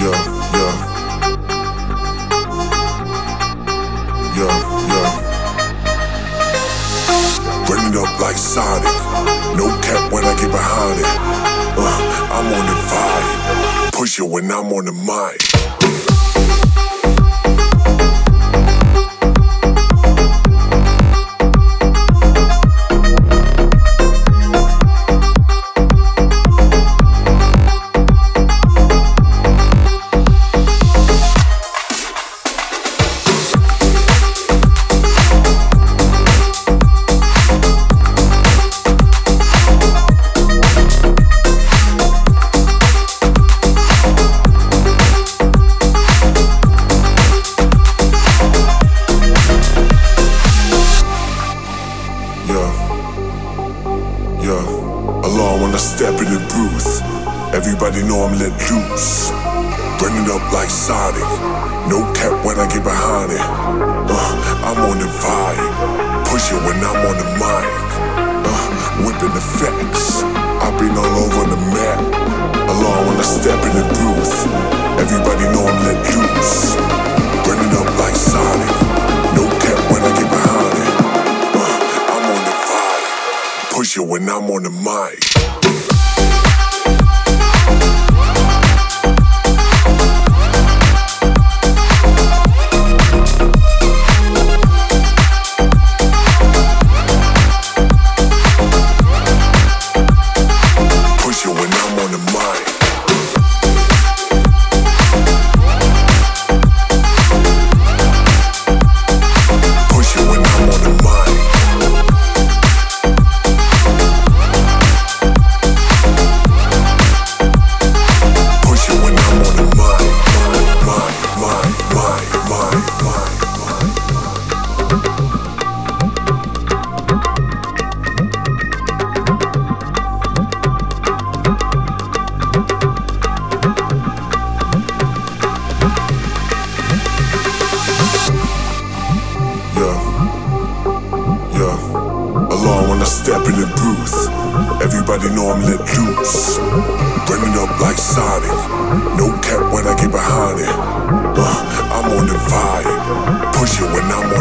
yeah. Run it up like Sonic. No cap when I get behind it. I'm on the vibe. Push it when I'm on the mic. Alarm when I step in the booth. Everybody know I'm let loose. Run it up like Sonic. No cap when I get behind it. I'm on the vibe. Push it when I'm on the mic. Whipping the facts. I've been all over the map. Alarm when I step in the booth. Everybody know I'm let loose. Run it up like Sonic. No cap when I get behind it. I'm on the vibe. Push it when I'm on the mic. Alarm when I step in the booth. Everybody know I'm let loose. Run it up like Sonic. No cap when I get behind it. I'm on the vibe. Push it when I'm